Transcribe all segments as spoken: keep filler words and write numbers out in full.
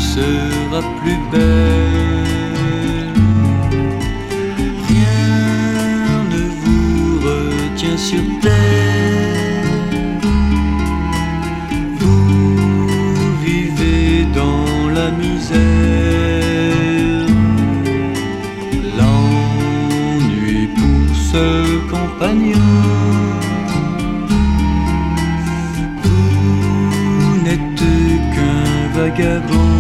sera plus belle. Rien ne vous retient sur terre. Vous vivez dans la misère. L'ennui pour seul compagnon. Vous n'êtes qu'un vagabond.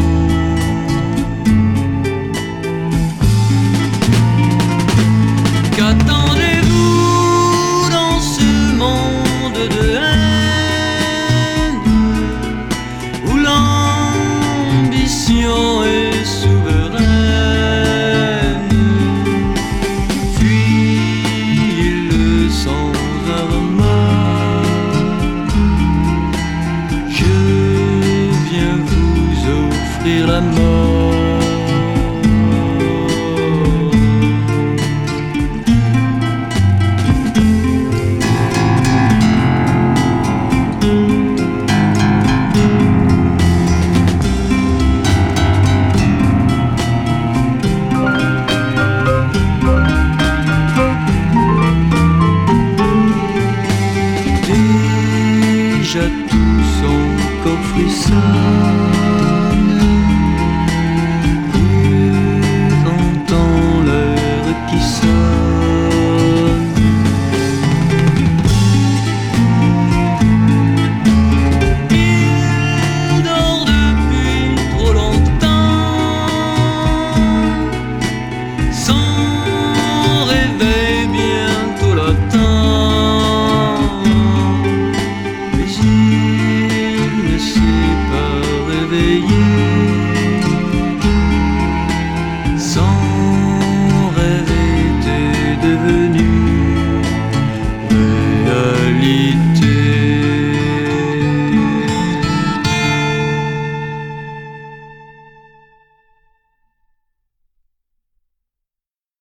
Qu'attendez-vous dans ce monde de haine où l'ambition est souveraine? Fuyez-le sans un remords. Je viens vous offrir la mort. Déjà tout son corps frissonne.